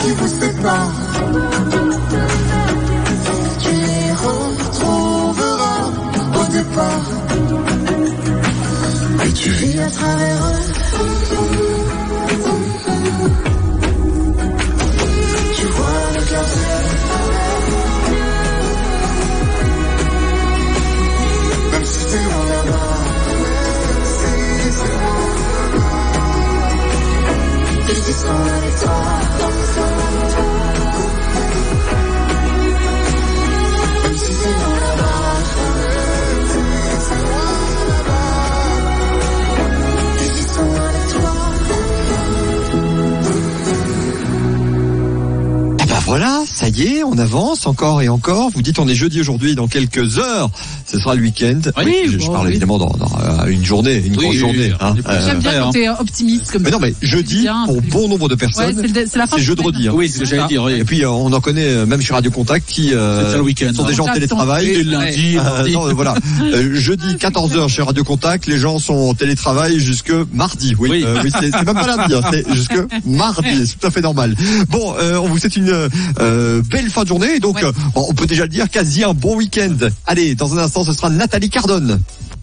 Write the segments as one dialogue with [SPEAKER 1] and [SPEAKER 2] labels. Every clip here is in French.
[SPEAKER 1] qui vous sépare. Tu les retrouveras au départ. Et tu vis à travers eux. Tu vois avec leurs yeux. Même si t'es loin là-bas. Ils sont avec toi. Même si c'est loin là-bas. Ils sont avec toi.
[SPEAKER 2] Et ben voilà, ça y est, on avance encore et encore. Vous dites on est jeudi aujourd'hui, dans quelques heures ce sera le week-end.
[SPEAKER 3] Oui,
[SPEAKER 2] je parle évidemment dans une journée, une grosse journée. Hein.
[SPEAKER 3] J'aime bien quand t'es optimiste comme ça.
[SPEAKER 2] Mais non, mais jeudi, pour bon nombre de personnes,
[SPEAKER 3] c'est la fin
[SPEAKER 2] c'est jeudi. Hein.
[SPEAKER 4] Oui, c'est ce que j'allais dire. Oui.
[SPEAKER 2] Et puis on en connaît même sur Radio Contact qui
[SPEAKER 4] le week-end,
[SPEAKER 2] sont déjà en télétravail.
[SPEAKER 4] Et lundi, mardi.
[SPEAKER 2] Non, voilà. Jeudi 14h chez Radio Contact, les gens sont en télétravail jusque mardi. Oui, c'est même pas lundi, hein, c'est jusque mardi, c'est tout à fait normal. Bon, on vous souhaite une belle fin de journée, donc on peut déjà le dire, quasi un bon week-end. Allez, dans un instant, ce sera Nathalie Cardone.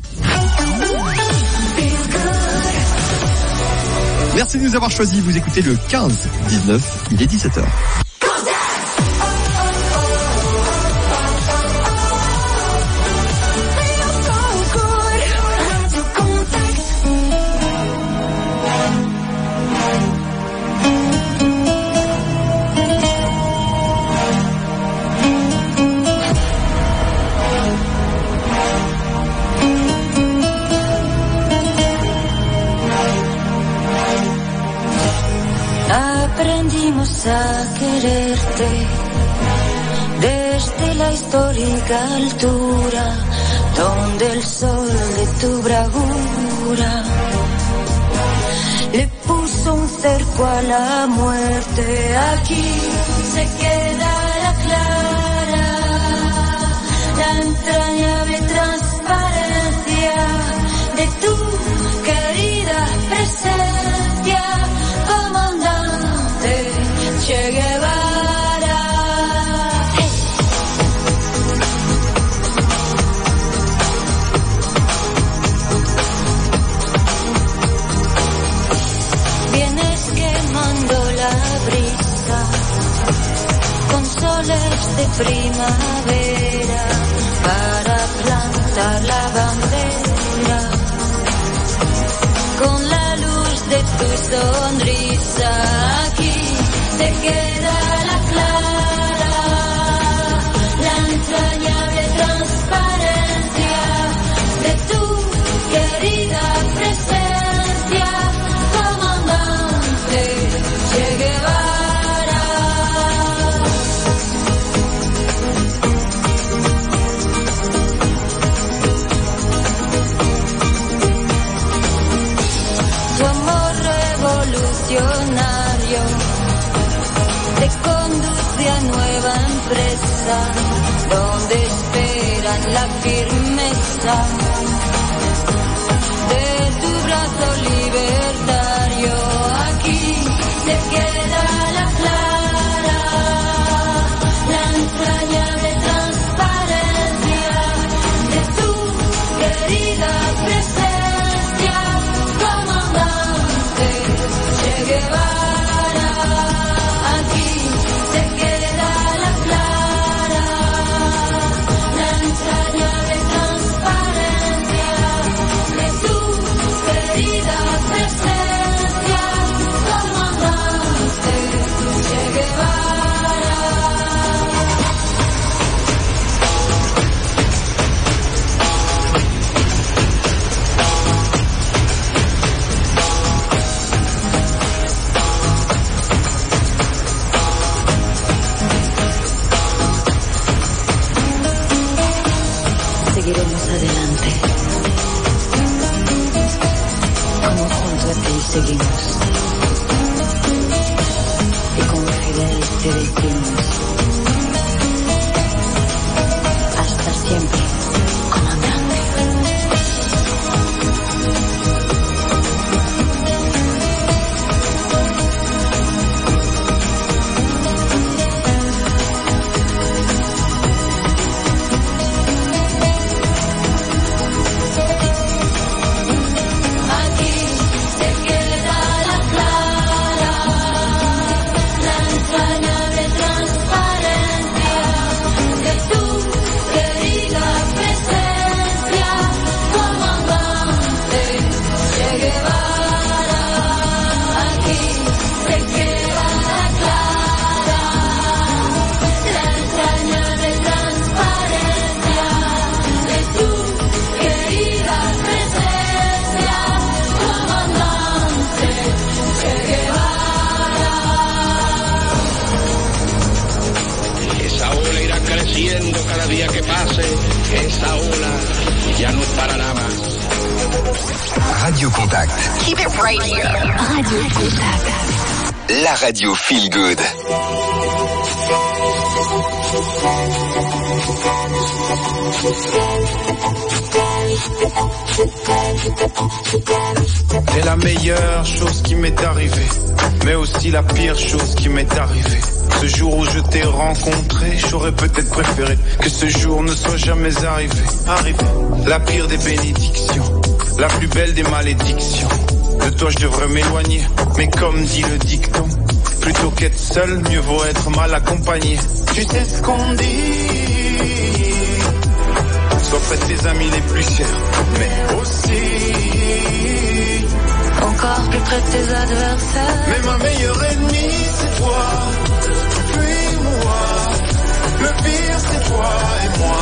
[SPEAKER 2] Merci de nous avoir choisis. Vous écoutez le 15-19, il est 17h.
[SPEAKER 1] Aprendimos a quererte desde la histórica altura donde el sol de tu bravura le puso un cerco a la muerte. Aquí se queda la clara, la entrañable transparencia de tu querida presencia, comandante Che Guevara. Vienes quemando la brisa con soles de primavera para plantar la bandera con la luz de tu sonrisa. Aquí se queda la clara, la entrañable transparencia de tu querida presencia, comandante Che Guevara. Tu amor revolucionario te conduce a nueva empresa donde esperan la firmeza de tu brazo libertario. Aquí se queda la clara, la entrañable transparencia de tu querida presencia, comandante Che Guevara. Aquí se queda la clara, la entrañable transparencia de tu querida presencia, comandante Che Guevara. Seguiremos adelante, como junto a ti seguimos, y como Fidel te decimos, hasta siempre, comandante.
[SPEAKER 5] Radio Contact.
[SPEAKER 6] Keep it right here.
[SPEAKER 1] Radio Contact.
[SPEAKER 5] La radio feel good.
[SPEAKER 7] C'est la meilleure chose qui m'est arrivée, mais aussi la pire chose qui m'est arrivée. Ce jour où je t'ai rencontré, j'aurais peut-être préféré que ce jour ne soit jamais arrivé. La pire des bénédictions, la plus belle des malédictions. De toi je devrais m'éloigner, mais comme dit le dicton, plutôt qu'être seul, mieux vaut être mal accompagné. Tu sais ce qu'on dit, sois près de tes amis les plus chers, mais aussi
[SPEAKER 1] Encore plus près de tes adversaires.
[SPEAKER 7] mais ma meilleure ennemie c'est toi, puis moi. Le pire c'est toi et moi.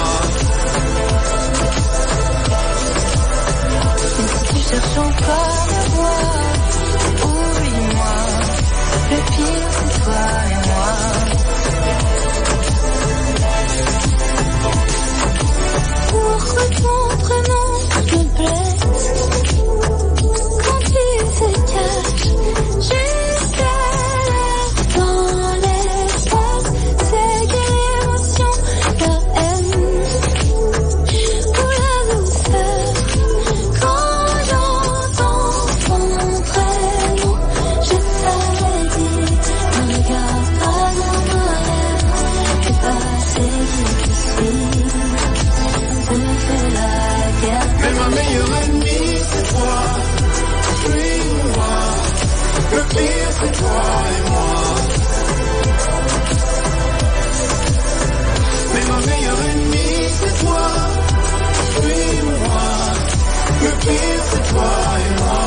[SPEAKER 1] Si tu cherches encore à voir, oublie-moi. Le pire c'est toi et moi. Pourquoi ton prénom te blesse quand tu te caches jusqu'à l'air dans l'espace? C'est quelle émotion, la haine ou la douceur quand j'entends ton prénom? Je t'avais dit, ne regarde pas en arrière, t'es passé jusqu'ici.
[SPEAKER 7] Mais ma meilleure ennemie c'est toi, puis moi. Le pire c'est toi et moi. Mais ma meilleure ennemie c'est toi, puis moi. Le pire c'est toi et moi.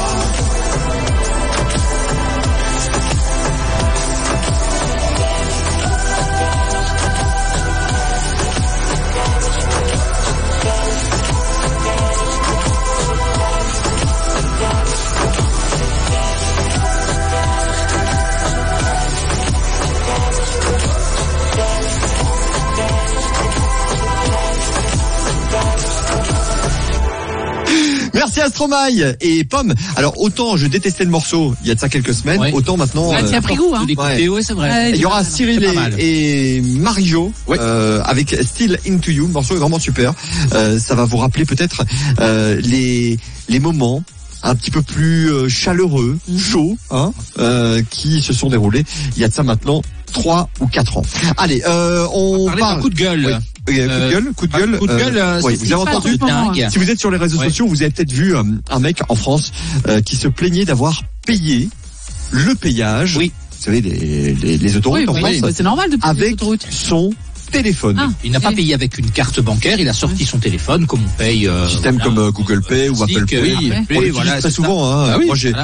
[SPEAKER 2] Merci à Stromae et Pomme. Alors autant je détestais le morceau il y a de ça quelques semaines,
[SPEAKER 4] Ouais.
[SPEAKER 2] autant maintenant
[SPEAKER 3] Tu as pris goût, hein.
[SPEAKER 4] Ouais, c'est vrai.
[SPEAKER 2] il y aura Cyril
[SPEAKER 4] C'est pas mal.
[SPEAKER 2] et Marie-Jo avec Still Into You. Le morceau est vraiment super. Ça va vous rappeler peut-être les moments un petit peu plus chaleureux, chauds, hein, qui se sont déroulés il y a de ça maintenant 3 ou 4 ans. Allez, on
[SPEAKER 4] Parler
[SPEAKER 2] parle
[SPEAKER 4] d'un coup de gueule.
[SPEAKER 2] coup de gueule. Oui, vous avez entendu.
[SPEAKER 4] Dingue.
[SPEAKER 2] Si vous êtes sur les réseaux sociaux, vous avez peut-être vu un mec en France qui se plaignait d'avoir payé le péage.
[SPEAKER 4] Oui.
[SPEAKER 2] Vous savez, les autoroutes en France,
[SPEAKER 3] c'est normal de payer
[SPEAKER 2] avec
[SPEAKER 3] l'autoroute.
[SPEAKER 2] son téléphone.
[SPEAKER 3] Ah.
[SPEAKER 4] Il n'a pas payé avec une carte bancaire, il a sorti son téléphone comme on paye.
[SPEAKER 2] Système
[SPEAKER 4] voilà,
[SPEAKER 2] comme Google Pay ou Apple Pay.
[SPEAKER 4] Oui,
[SPEAKER 3] Ouais.
[SPEAKER 2] On
[SPEAKER 4] Pay,
[SPEAKER 2] l'utilise
[SPEAKER 4] voilà,
[SPEAKER 2] très
[SPEAKER 4] c'est
[SPEAKER 2] souvent.
[SPEAKER 4] ça.
[SPEAKER 2] Hein.
[SPEAKER 4] Ah oui,
[SPEAKER 2] Moi, j'ai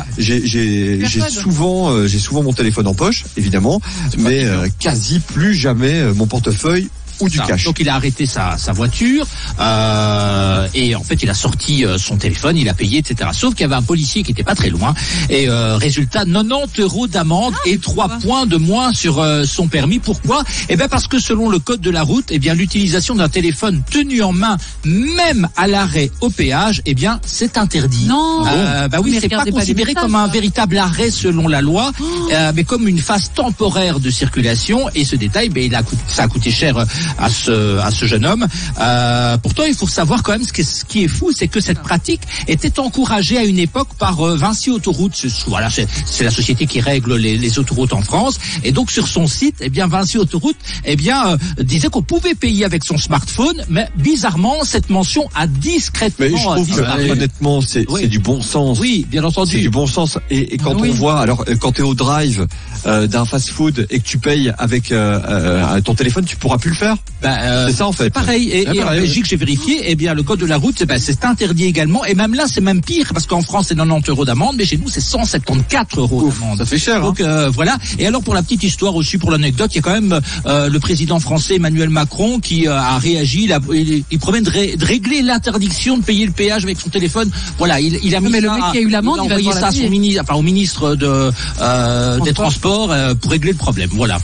[SPEAKER 2] souvent mon téléphone en poche, évidemment, mais quasi plus jamais mon portefeuille ou du
[SPEAKER 4] Ça.
[SPEAKER 2] cash.
[SPEAKER 4] Donc il a arrêté sa voiture et en fait il a sorti son téléphone, il a payé, etc. Sauf qu'il y avait un policier qui était pas très loin et résultat 90 € d'amende et 3 points de moins sur son permis. Pourquoi ? Eh bien parce que selon le code de la route, eh bien l'utilisation d'un téléphone tenu en main, même à l'arrêt au péage, eh bien c'est interdit.
[SPEAKER 3] Non.
[SPEAKER 4] Bah oui,
[SPEAKER 3] Mais
[SPEAKER 4] c'est pas
[SPEAKER 3] regardez pas les
[SPEAKER 4] considéré
[SPEAKER 3] messages,
[SPEAKER 4] comme un
[SPEAKER 3] ça.
[SPEAKER 4] véritable arrêt selon la loi, mais comme une phase temporaire de circulation. Et ce détail, ben ça a coûté cher à ce jeune homme. Pourtant, il faut savoir quand même ce qui est fou, c'est que cette pratique était encouragée à une époque par Vinci Autoroute. Voilà, c'est la société qui règle les autoroutes en France. Et donc sur son site, eh bien Vinci Autoroute, eh bien disait qu'on pouvait payer avec son smartphone, mais bizarrement cette mention a discrètement
[SPEAKER 2] Mais je trouve
[SPEAKER 4] disparu.
[SPEAKER 2] que honnêtement, c'est du bon sens.
[SPEAKER 4] Oui, bien entendu.
[SPEAKER 2] C'est du bon sens. Et quand on voit, alors quand t'es au drive d'un fast-food et que tu payes avec ton téléphone, tu pourras plus le faire. C'est ça en fait.
[SPEAKER 4] Pareil. Et en Belgique, j'ai vérifié, eh bien le code de la route, c'est interdit également. Et même là, c'est même pire parce qu'en France, c'est 90 € d'amende, mais chez nous, c'est 174 € d'amende.
[SPEAKER 2] Ça fait cher.
[SPEAKER 4] Donc voilà. Et alors pour la petite histoire aussi, pour l'anecdote, il y a quand même le président français Emmanuel Macron qui a réagi. Il promet de régler l'interdiction de payer le péage avec son téléphone. Voilà, il a mis
[SPEAKER 3] mais
[SPEAKER 4] ça,
[SPEAKER 3] le mec qui a eu l'amende,
[SPEAKER 4] il a
[SPEAKER 3] il va
[SPEAKER 4] envoyé
[SPEAKER 3] devoir
[SPEAKER 4] ça à
[SPEAKER 3] la
[SPEAKER 4] son
[SPEAKER 3] payer.
[SPEAKER 4] ministre, au ministre des Transports pour régler le problème. Voilà.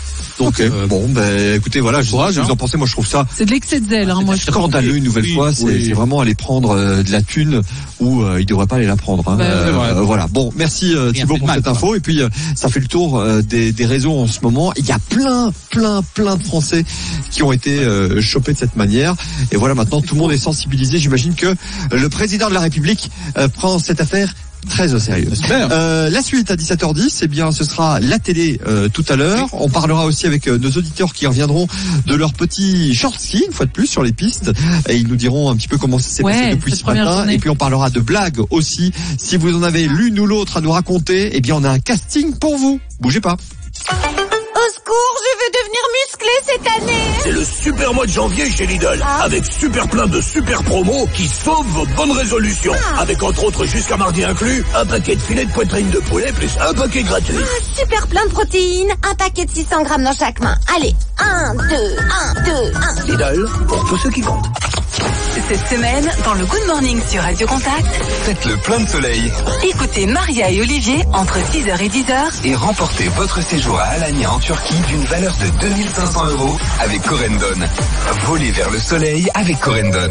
[SPEAKER 2] Donc bon, écoutez, voilà, je sais ce que vous en pensez. Moi, je trouve ça.
[SPEAKER 3] C'est de l'excès de zèle, moi.
[SPEAKER 2] Scandaleux une nouvelle fois. C'est vraiment aller prendre de la thune où il devrait pas aller la prendre. Voilà. Bon, merci Thibaut pour cette info. Et puis ça fait le tour des réseaux en ce moment. Il y a plein de Français qui ont été chopés de cette manière. Et voilà, maintenant tout le monde est sensibilisé. J'imagine que le président de la République prend cette affaire très au sérieux. La suite à 17h10, eh bien, ce sera la télé tout à l'heure. On parlera aussi avec nos auditeurs qui reviendront de leur petit short ski, une fois de plus, sur les pistes. Et ils nous diront un petit peu comment ça s'est passé depuis ce matin. Journée. Et puis on parlera de blagues aussi. Si vous en avez l'une ou l'autre à nous raconter, eh bien, on a un casting pour vous. Bougez pas.
[SPEAKER 5] Au secours, je veux devenir musclée cette année.
[SPEAKER 6] C'est le super mois de janvier chez Lidl. Avec super plein de super promos qui sauvent vos bonnes résolutions. Avec entre autres jusqu'à mardi inclus, un paquet de filets de poitrine de poulet plus un paquet gratuit.
[SPEAKER 5] Super plein de protéines, un paquet de 600 grammes dans chaque main. Allez, 1, 2, 1, 2, 1.
[SPEAKER 6] Lidl, pour tous ceux qui comptent.
[SPEAKER 8] Cette semaine, dans le Good Morning sur Radio Contact,
[SPEAKER 9] faites le plein de soleil.
[SPEAKER 8] Écoutez Maria et Olivier entre 6h et 10h.
[SPEAKER 9] Et remportez votre séjour à Alanya en Turquie d'une valeur de 2500 € avec Corendon. Volez vers le soleil avec Corendon.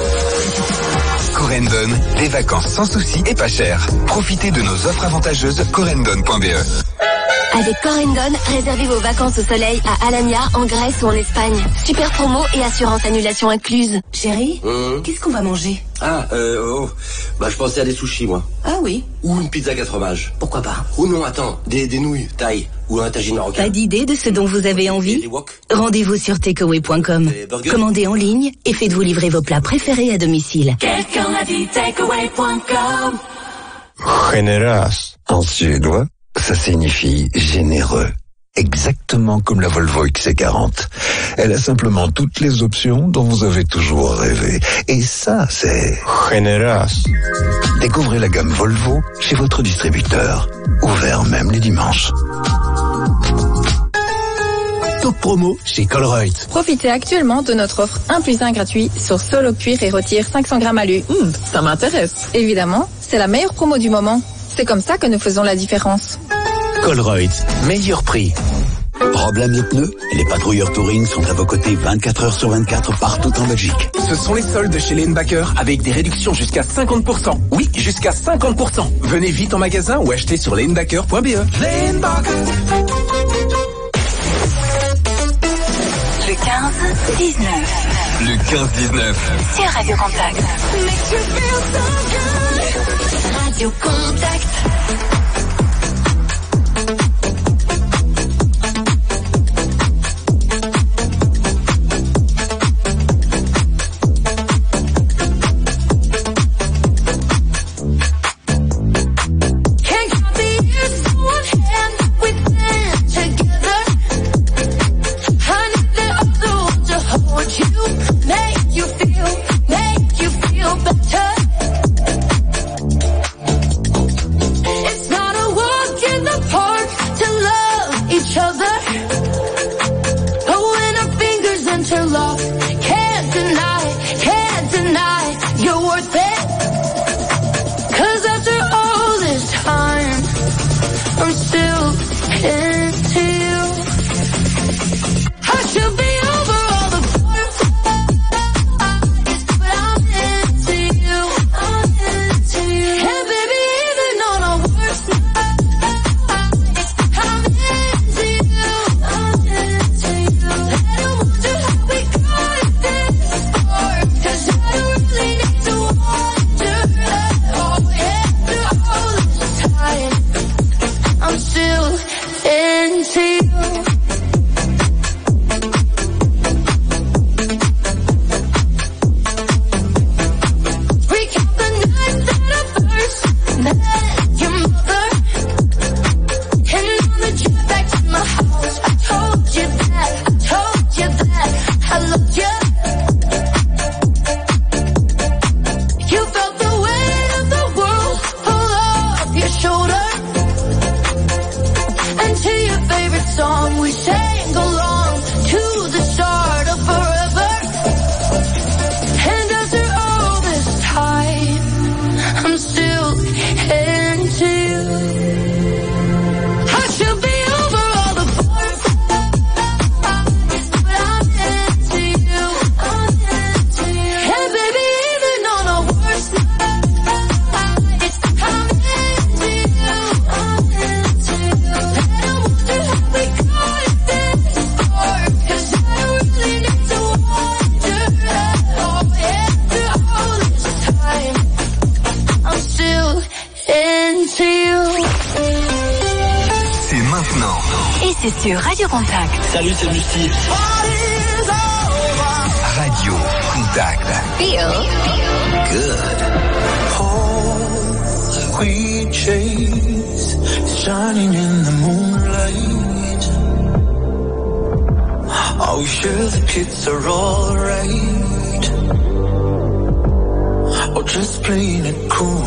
[SPEAKER 9] Corendon, des vacances sans soucis et pas chères. Profitez de nos offres avantageuses corendon.be.
[SPEAKER 5] Avec Corendon, réservez vos vacances au soleil à Alanya, en Grèce ou en Espagne. Super promo et assurance annulation incluse.
[SPEAKER 8] Chérie, qu'est-ce qu'on va manger?
[SPEAKER 10] Je pensais à des sushis, moi.
[SPEAKER 8] Ah oui?
[SPEAKER 10] Ou une pizza 4 fromages.
[SPEAKER 8] Pourquoi pas?
[SPEAKER 10] Ou non, attends, des nouilles, thaï, ou un tagine marocain.
[SPEAKER 8] Pas d'idée de ce dont vous avez envie? Rendez-vous sur takeaway.com. Commandez en ligne et faites-vous livrer vos plats préférés à domicile.
[SPEAKER 1] Quelqu'un a dit takeaway.com.
[SPEAKER 11] Generas, en suédois, ça signifie généreux. Exactement comme la Volvo XC40. Elle a simplement toutes les options dont vous avez toujours rêvé. Et ça, c'est Generas. Découvrez la gamme Volvo chez votre distributeur. Ouvert même les dimanches.
[SPEAKER 6] Top promo chez Colruyt.
[SPEAKER 12] Profitez actuellement de notre offre 1+1 gratuit sur Solo Cuir et retire 500 grammes alu.
[SPEAKER 3] Ça m'intéresse.
[SPEAKER 12] Évidemment, c'est la meilleure promo du moment. C'est comme ça que nous faisons la différence.
[SPEAKER 6] Colruyt, meilleur prix.
[SPEAKER 13] Problème de pneus? Les patrouilleurs Touring sont à vos côtés 24 heures sur 24 partout en Belgique.
[SPEAKER 14] Ce sont les soldes chez Leinbacker avec des réductions jusqu'à 50%. Oui, jusqu'à 50%. Venez vite en magasin ou achetez sur leinbacker.be.
[SPEAKER 8] Leinbacker. Le 15-19.
[SPEAKER 9] Le 15-19.
[SPEAKER 8] Sur Radio Contact.
[SPEAKER 1] Radio Contact.
[SPEAKER 5] Et c'est sur Radio Contact.
[SPEAKER 10] Salut, c'est Musti.
[SPEAKER 9] Radio Contact.
[SPEAKER 5] Feel
[SPEAKER 9] Good.
[SPEAKER 15] We chase shining in the moonlight. Are we sure the kids are alright? Or just playing it cool?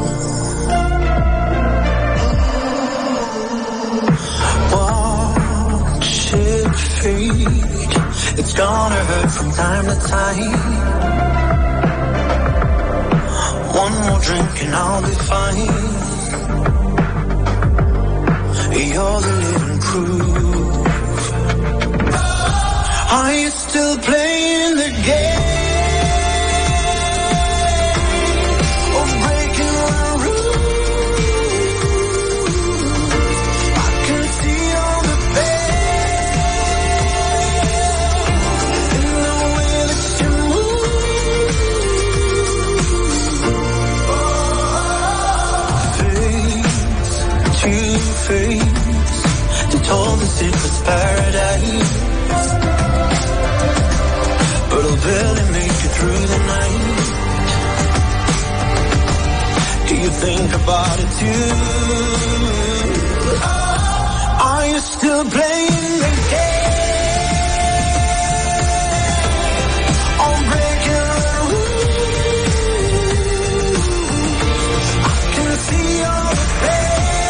[SPEAKER 15] Watch it fade. It's gonna hurt from time to time. One more drink and I'll be fine. You're the living proof. Are you still playing the game of breaking the rules? I can see all the pain in the way that you move. To face, they told us it was paradise, but I'll barely make it through the night. Do you think about it too? Are you still playing the game? I'm breaking the rules. I can see all the pain.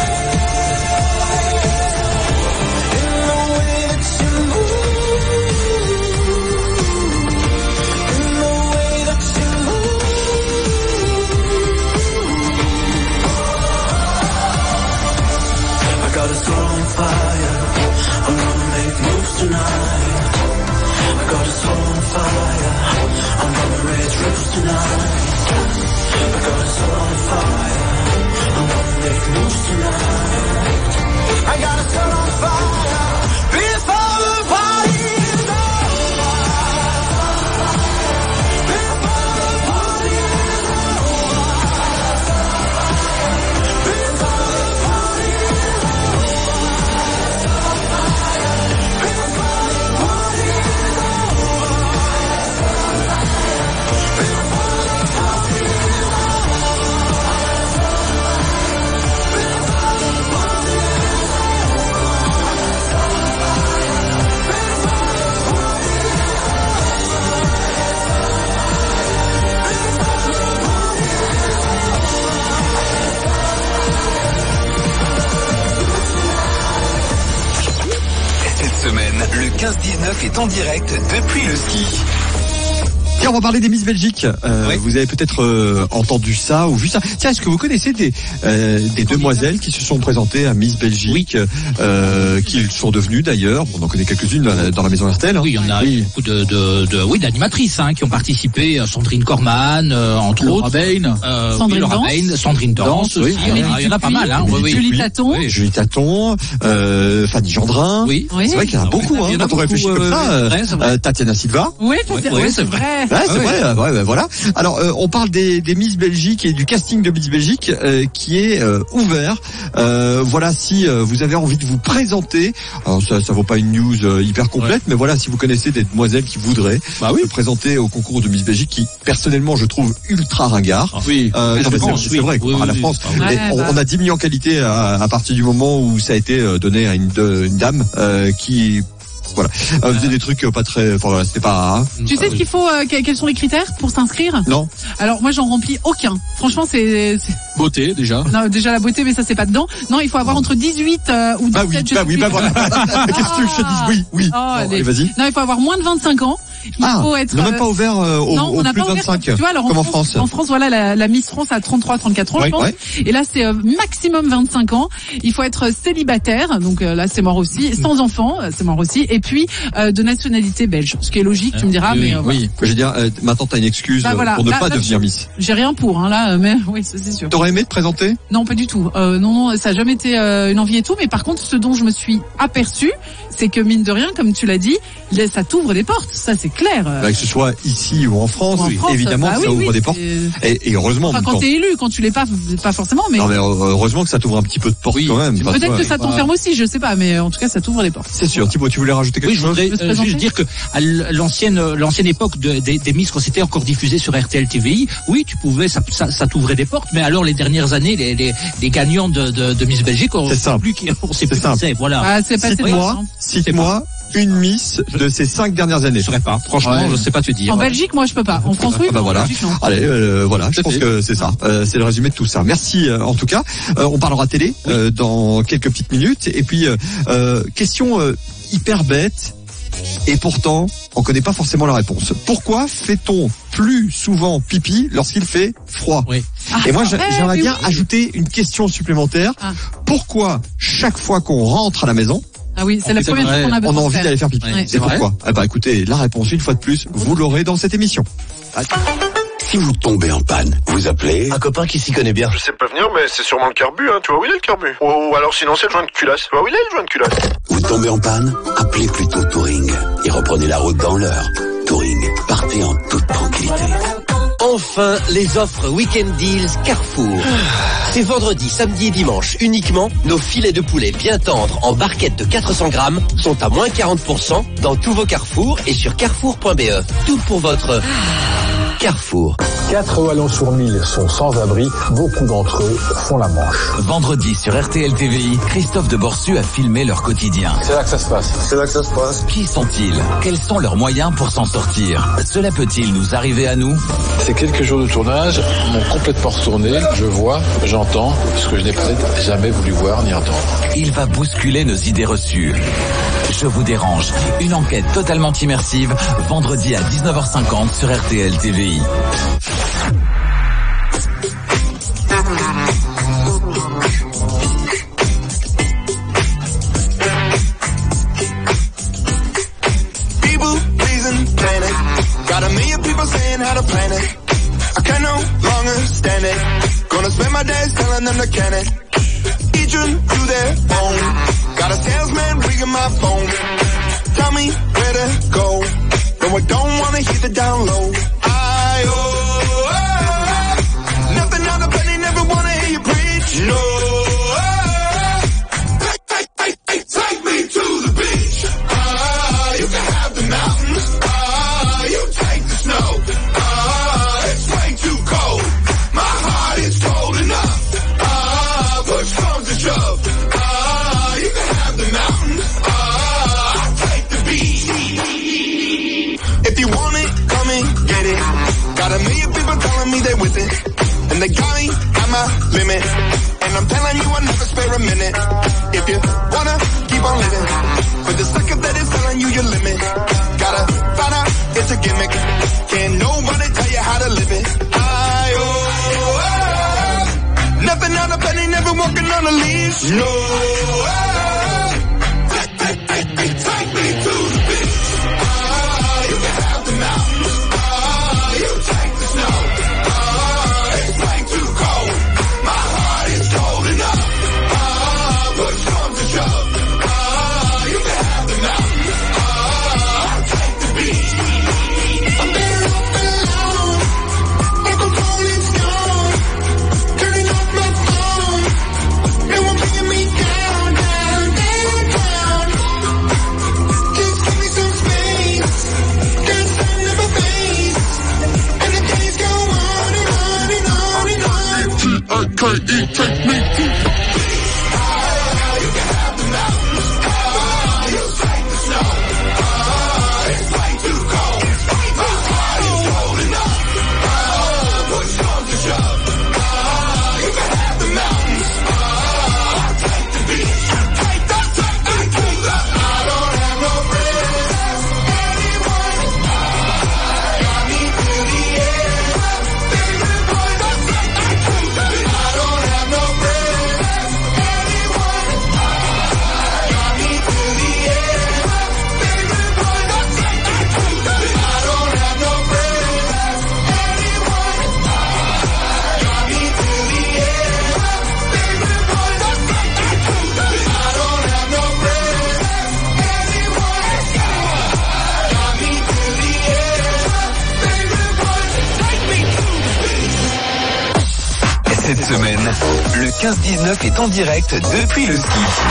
[SPEAKER 9] Le 15-19 est en direct depuis le ski.
[SPEAKER 2] Tiens, on va parler des Miss Belgique. Vous avez peut-être entendu ça ou vu ça. Tiens, est-ce que vous connaissez des demoiselles qui se sont présentées à Miss Belgique, qui sont devenues d'ailleurs, on en connaît quelques-unes dans la maison RTL.
[SPEAKER 4] Oui, il y en a beaucoup d'animatrices qui ont participé. Sandrine Corman, entre autres. Sandrine Danse aussi. Il y en a pas mal.
[SPEAKER 3] Julie Taton.
[SPEAKER 2] Julie Taton, Fanny Gendrin.
[SPEAKER 4] Oui.
[SPEAKER 2] C'est vrai qu'il y en a beaucoup. Quand on réfléchit comme ça, Tatiana Silva.
[SPEAKER 3] Oui, c'est vrai.
[SPEAKER 2] Ouais, c'est vrai. Voilà. Alors, on parle des Miss Belgique et du casting de Miss Belgique qui est ouvert. Voilà, si vous avez envie de vous présenter. Alors, ça vaut pas une news hyper complète, mais voilà, si vous connaissez des demoiselles qui voudraient se présenter au concours de Miss Belgique, qui personnellement je trouve ultra ringard.
[SPEAKER 4] Oui.
[SPEAKER 2] C'est vrai. À la France, on a diminué en qualité à partir du moment où ça a été donné à une dame qui faisait des trucs pas très. Enfin, c'était pas.
[SPEAKER 3] Tu sais ce qu'il faut quels sont les critères pour s'inscrire?
[SPEAKER 2] Non.
[SPEAKER 3] Alors moi j'en remplis aucun. Franchement c'est.
[SPEAKER 4] Beauté déjà.
[SPEAKER 3] Non, déjà la beauté, mais ça c'est pas dedans. Non, il faut avoir entre 18 ou 17.
[SPEAKER 2] Voilà. Qu'est-ce que tu veux que je te dise? Oui. Allez, vas-y.
[SPEAKER 3] Non, il faut avoir moins de 25 ans. Il faut être.
[SPEAKER 2] Même pas ouvert au plus de 25.
[SPEAKER 3] Tu vois, alors
[SPEAKER 2] comme en France.
[SPEAKER 3] En France, voilà, la Miss France a 33-34 ans, je pense. Et là, c'est maximum 25 ans. Il faut être célibataire, donc là, c'est mort aussi. Sans enfant, c'est mort aussi. Et puis de nationalité belge, ce qui est logique, tu me diras. Mais
[SPEAKER 2] oui. Je veux dire, maintenant t'as une excuse pour ne pas devenir Miss.
[SPEAKER 3] J'ai rien pour, là, mais oui, ça c'est sûr.
[SPEAKER 2] T'aurais aimé te présenter?
[SPEAKER 3] Non, pas du tout. Non, ça a jamais été une envie et tout. Mais par contre, ce dont je me suis aperçue, c'est que mine de rien, comme tu l'as dit, ça t'ouvre des portes. Ça, c'est clair.
[SPEAKER 2] Que ce soit ici ou en France, évidemment que ça ouvre des portes. Et heureusement.
[SPEAKER 3] Enfin, quand t'es élu, quand tu l'es pas forcément, mais.
[SPEAKER 2] Non, mais heureusement que ça t'ouvre un petit peu de portes quand même.
[SPEAKER 3] Peut-être que ça t'enferme aussi, je sais pas, mais en tout cas, ça t'ouvre les portes.
[SPEAKER 2] C'est sûr. Thibaut, tu voulais rajouter quelque chose?
[SPEAKER 4] Oui, je voudrais juste dire que à l'ancienne époque des Miss, quand c'était encore diffusé sur RTL TVI, oui, tu pouvais, ça t'ouvrait des portes, mais alors les dernières années, les gagnants de Miss Belgique, on sait plus qui c'est, voilà.
[SPEAKER 3] Ah, c'est pas
[SPEAKER 2] Cite-moi une Miss de ces 5 dernières années.
[SPEAKER 4] Je saurais pas. Franchement, je sais pas te dire.
[SPEAKER 3] En Belgique, moi, je peux pas. En France, oui.
[SPEAKER 2] Voilà.
[SPEAKER 3] Belgique, non.
[SPEAKER 2] Allez, voilà. Je pense que c'est ça. C'est le résumé de tout ça. Merci, en tout cas. On parlera télé, dans quelques petites minutes. Et puis, question, hyper bête. Et pourtant, on connaît pas forcément la réponse. Pourquoi fait-on plus souvent pipi lorsqu'il fait froid? Et moi, j'aimerais bien ajouter une question supplémentaire. Pourquoi chaque fois qu'on rentre à la maison,
[SPEAKER 3] c'est la première fois qu'on a besoin
[SPEAKER 2] on a envie d'aller faire pipi? C'est pourquoi? Écoutez, la réponse, une fois de plus, vous l'aurez dans cette émission.
[SPEAKER 13] Si vous tombez en panne, vous appelez un copain qui s'y connaît bien.
[SPEAKER 16] Je sais pas venir, mais c'est sûrement le carbu, hein. Tu vois où il est le carbu? Ou alors sinon c'est le joint de culasse. Tu vois où il est le joint de culasse?
[SPEAKER 13] Vous tombez en panne? Appelez plutôt Touring et reprenez la route dans l'heure. Touring, partez en toute tranquillité.
[SPEAKER 17] Enfin, les offres Weekend Deals Carrefour. C'est vendredi, samedi et dimanche uniquement. Nos filets de poulet bien tendres en barquette de 400 grammes sont à moins 40% dans tous vos Carrefour et sur carrefour.be. Tout pour votre Carrefour.
[SPEAKER 18] 4 Wallons-sur-Mille sont sans abri. Beaucoup d'entre eux font la manche.
[SPEAKER 9] Vendredi sur RTL TVI, Christophe de Borsu a filmé leur quotidien.
[SPEAKER 18] C'est là que ça se passe.
[SPEAKER 16] C'est là que ça se passe.
[SPEAKER 9] Qui sont-ils? Quels sont leurs moyens pour s'en sortir? Cela peut-il nous arriver à nous?
[SPEAKER 18] Ces quelques jours de tournage m'ont complètement retourné. Je vois, j'entends ce que je n'ai peut-être jamais voulu voir ni entendre.
[SPEAKER 9] Il va bousculer nos idées reçues. Je vous dérange. Une enquête totalement immersive, vendredi à 19h50 sur RTL TVI.
[SPEAKER 15] People pleasing planet. Got a million people saying how to plan it. I can no longer stand it. Gonna spend my days telling them to can it. Each one to their own. Got a salesman ringing my phone. Tell me where to go. No, I don't wanna hear the down low. Nothing on the penny, never wanna hear you preach. No. Take me to the beach. You can have the mountains. You take the snow. It's way too cold. My heart is cold enough. Push comes to shove. You can have the mountains. I'll take the beach. If you want it, come and get it. Got a million people telling me they with it. And they got me at my limit. And I'm telling you I'll never spare a minute. If you wanna keep on living, for the second that it's telling you your limit. Gotta find out it's a gimmick. Can't nobody tell you how to live it. Nothing on a penny, never walking on a leash. No. Take me to the beach. You can have the mountains. You take the snow. It's way too cold. My heart is cold enough. Push comes to shove.
[SPEAKER 14] Le 15-19 est en direct depuis le ski.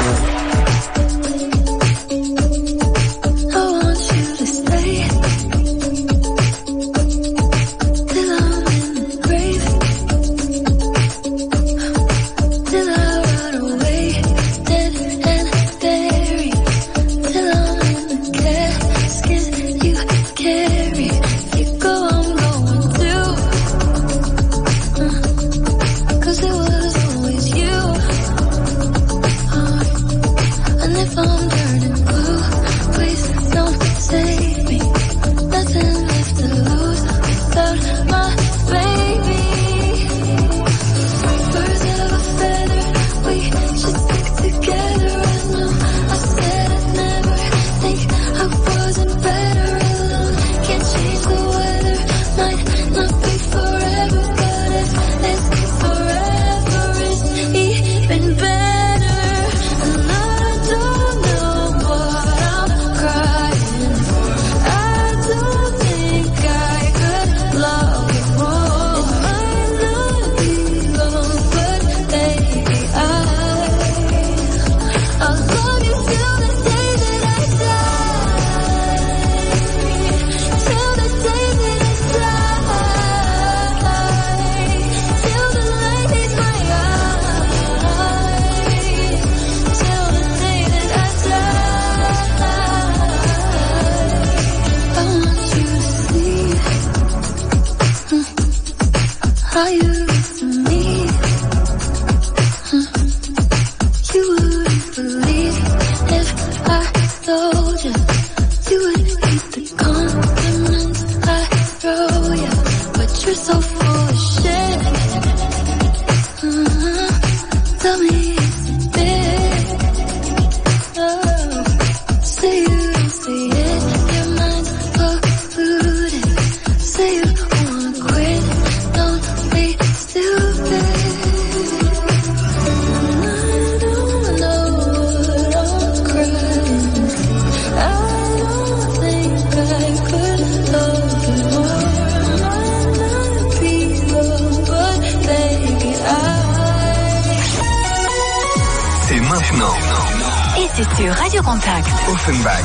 [SPEAKER 1] Sur Radio Contact.
[SPEAKER 14] Offenbach.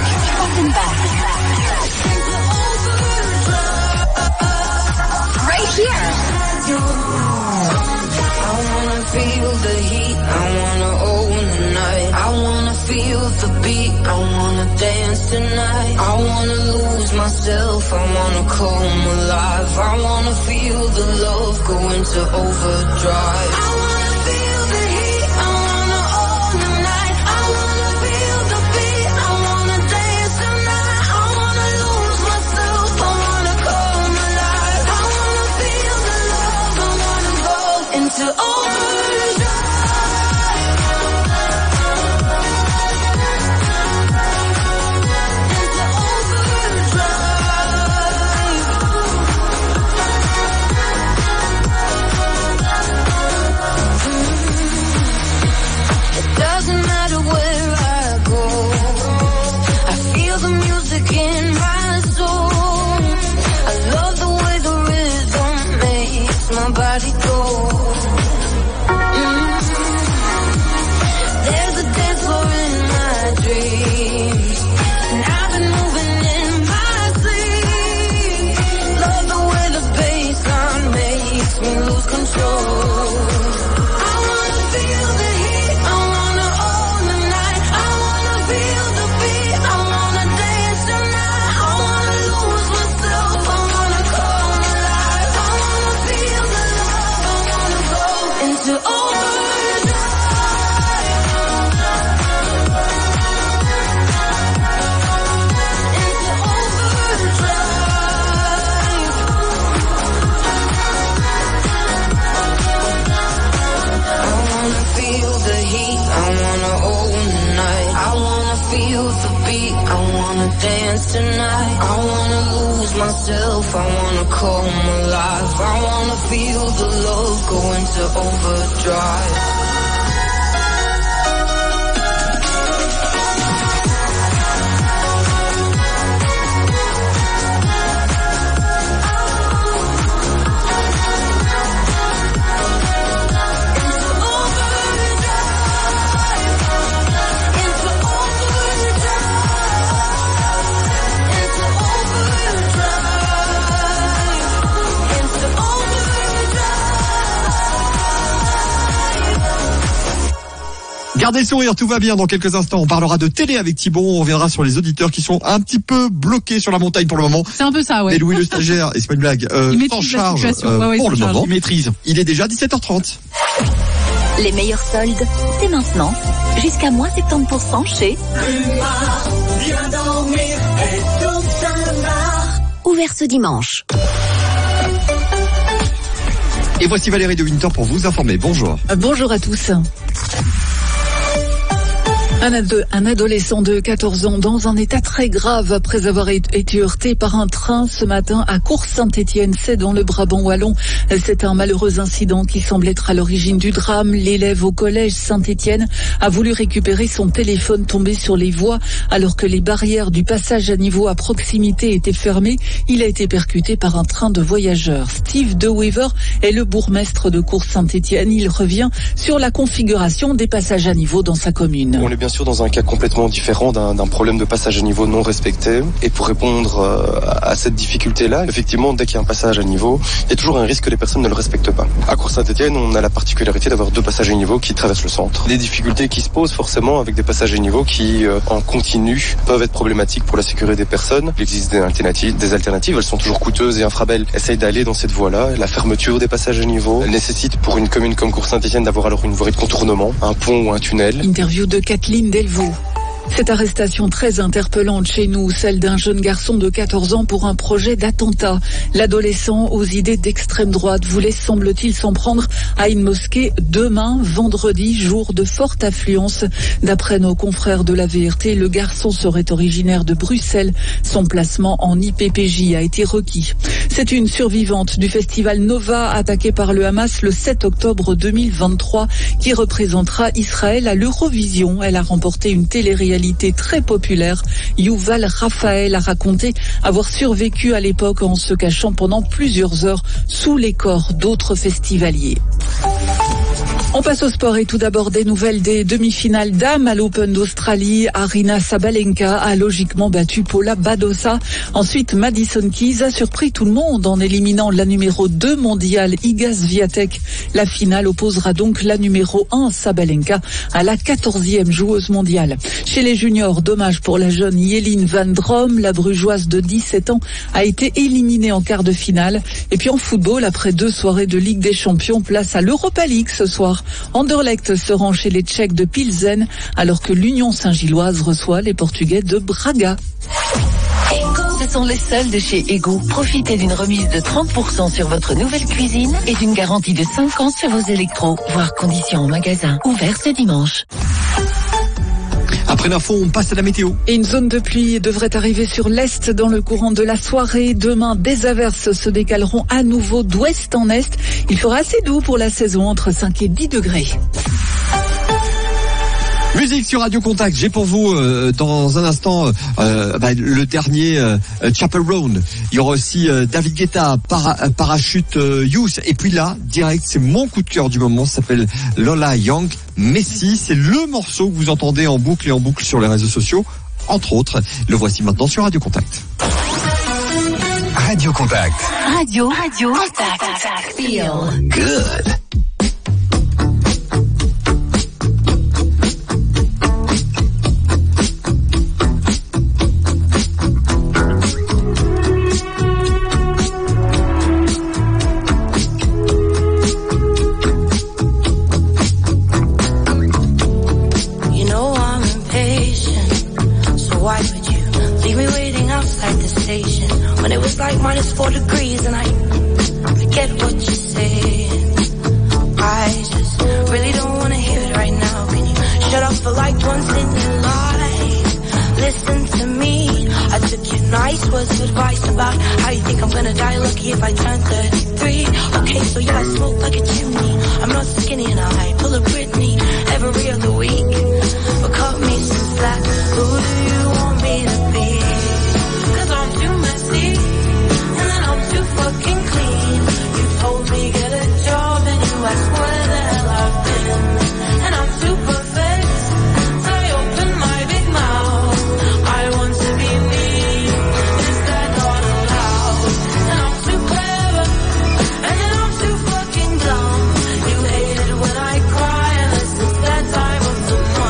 [SPEAKER 1] Right here.
[SPEAKER 19] I wanna feel the heat, I wanna own the night. I wanna feel the beat, I wanna dance tonight. I wanna lose myself, I wanna come alive. I wanna feel the love go into overdrive. I wanna feel the heat, I wanna own the night. I wanna feel the beat, I wanna dance tonight. I wanna lose myself, I wanna come alive. I wanna feel the love, I wanna go into overdrive. Body go. There's a dance floor in my dreams, and I've been moving in my sleep. Love the way the bassline makes me lose control. I wanna feel the heat, I wanna own the night. I wanna feel the beat, I wanna dance tonight. I wanna lose myself, I wanna come alive. I wanna feel the into overdrive. Into overdrive. I wanna feel the heat, I wanna own the night. I wanna feel the beat, I wanna dance tonight. I wanna lose myself, I wanna come alive. I wanna feel the love go into overdrive. Into
[SPEAKER 2] Gardez le sourire, tout va bien. Dans quelques instants, on parlera de télé avec Thibaut. On reviendra sur les auditeurs qui sont un petit peu bloqués sur la montagne pour le moment.
[SPEAKER 3] C'est un peu ça, ouais.
[SPEAKER 2] Mais Louis le stagiaire, et c'est pas une blague, s'en charge pour le moment.
[SPEAKER 4] Il maîtrise.
[SPEAKER 2] Il est déjà 17h30.
[SPEAKER 8] Les meilleurs soldes, c'est maintenant. Jusqu'à moins 70% chez
[SPEAKER 15] Bien dormir et tout ça marche.
[SPEAKER 8] Ouvert ce dimanche.
[SPEAKER 2] Et voici Valérie de Winter pour vous informer. Bonjour.
[SPEAKER 20] Bonjour à tous. Un adolescent de 14 ans dans un état très grave après avoir été heurté par un train ce matin à Cours-Saint-Étienne, c'est dans le Brabant wallon. C'est un malheureux incident qui semble être à l'origine du drame. L'élève au collège Saint-Étienne a voulu récupérer son téléphone tombé sur les voies alors que les barrières du passage à niveau à proximité étaient fermées. Il a été percuté par un train de voyageurs. Steve De Weaver est le bourgmestre de Cours-Saint-Étienne. Il revient sur la configuration des passages à niveau dans sa commune.
[SPEAKER 21] On est bien sûr dans un cas complètement différent d'un problème de passage à niveau non respecté. Et pour répondre à cette difficulté-là, effectivement, dès qu'il y a un passage à niveau, il y a toujours un risque que les personnes ne le respectent pas. À Cours-Saint-Étienne, on a la particularité d'avoir 2 passages à niveau qui traversent le centre. Des difficultés qui se posent forcément avec des passages à niveau qui, en continu, peuvent être problématiques pour la sécurité des personnes. Il existe des alternatives, elles sont toujours coûteuses et Infrabel essaye d'aller dans cette voie-là. La fermeture des passages à niveau nécessite pour une commune comme Cours-Saint-Étienne d'avoir alors une voie de contournement, un pont ou un tunnel.
[SPEAKER 20] Interview de Kathleen Delvaux. Cette arrestation très interpellante chez nous, celle d'un jeune garçon de 14 ans pour un projet d'attentat. L'adolescent aux idées d'extrême droite voulait, semble-t-il, s'en prendre à une mosquée demain, vendredi, jour de forte affluence. D'après nos confrères de la VRT, le garçon serait originaire de Bruxelles. Son placement en IPPJ a été requis. C'est une survivante du festival Nova attaqué par le Hamas le 7 octobre 2023 qui représentera Israël à l'Eurovision. Elle a remporté une télé-réalité très populaire. Yuval Raphaël a raconté avoir survécu à l'époque en se cachant pendant plusieurs heures sous les corps d'autres festivaliers. On passe au sport et tout d'abord des nouvelles des demi-finales dames à l'Open d'Australie. Aryna Sabalenka a logiquement battu Paula Badosa. Ensuite, Madison Keys a surpris tout le monde en éliminant la numéro 2 mondiale Iga Swiatek. La finale opposera donc la numéro 1 Sabalenka à la 14e joueuse mondiale. Chez les juniors, dommage pour la jeune Yeline Van Drom. La brugeoise de 17 ans a été éliminée en quart de finale. Et puis en football, après 2 soirées de Ligue des Champions, place à l'Europa League ce soir. Anderlecht se rend chez les Tchèques de Pilsen, alors que l'Union Saint-Gilloise reçoit les Portugais de Braga.
[SPEAKER 8] Ce sont les soldes chez Ego. Profitez d'une remise de 30% sur votre nouvelle cuisine et d'une garantie de 5 ans sur vos électros, voire conditions en magasin. Ouvert ce dimanche.
[SPEAKER 2] Après l'info, on passe à la météo.
[SPEAKER 20] Et une zone de pluie devrait arriver sur l'est dans le courant de la soirée. Demain, des averses se décaleront à nouveau d'ouest en est. Il fera assez doux pour la saison, entre 5 et 10 degrés.
[SPEAKER 2] Musique sur Radio Contact. J'ai pour vous dans un instant le dernier Chapel Roan. Il y aura aussi David Guetta, Parachute Youth. Et puis là, direct, c'est mon coup de cœur du moment. Ça s'appelle Lola Young. Messi, c'est le morceau que vous entendez en boucle sur les réseaux sociaux, entre autres. Le voici maintenant sur Radio Contact.
[SPEAKER 11] Radio Contact.
[SPEAKER 8] Radio Contact. Feel
[SPEAKER 11] good.
[SPEAKER 1] When it was like -4 degrees and I forget what you said. I just really don't want to hear it right now. Can you shut up for like once in your life? Listen to me. I took your nice words of advice about how you think I'm gonna die lucky if I turn 33. Okay, so yeah, I smoke like a chimney. I'm not skinny and I pull a Britney every other week. But cut me some slack. Who do you want me to be? I'm too messy, and then I'm too fucking clean. You told me get a job and you asked where the hell I've been. And I'm too perfect, so I open my big mouth. I want to be me, is that not allowed? And I'm too clever, and then I'm too fucking dumb. You hate it when I cry, unless it's that time of the month.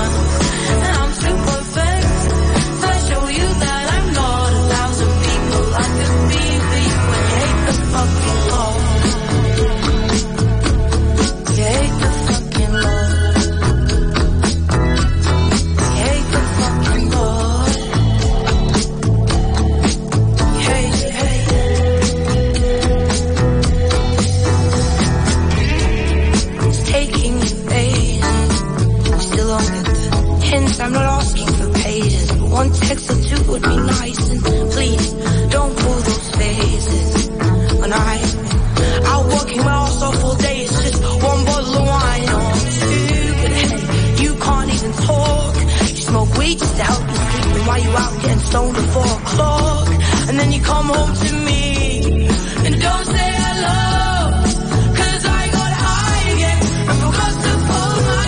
[SPEAKER 1] One text or two would be nice, and please don't pull those faces. When I'll work my ass off all day, it's just one bottle of wine on stupid head. You can't even talk. You smoke weed just to help you sleep, and while you out getting stoned at 4 o'clock, and then you come home to me and don't say hello, 'cause I got high again and forgot to pull my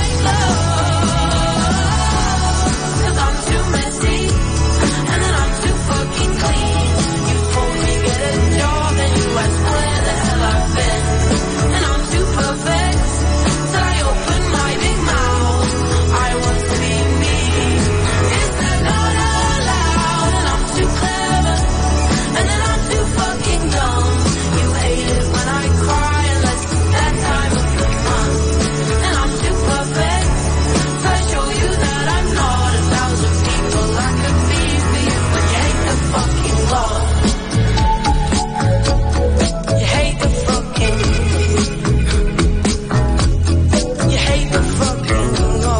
[SPEAKER 1] clothes. 'Cause I'm too messy and then I'm too fucking clean. You told me get a job and you asked where the hell I've been, and I'm too perfect till I open my big mouth. I want to be me. Is that not allowed? And I'm too clever and then I'm too fucking dumb. You hate it when I cry unless it's that time of the month, and I'm too perfect to show you that I'm not 1,000 people I could be for you, but you hate the fucking law. You hate the fucking, you hate the fucking law.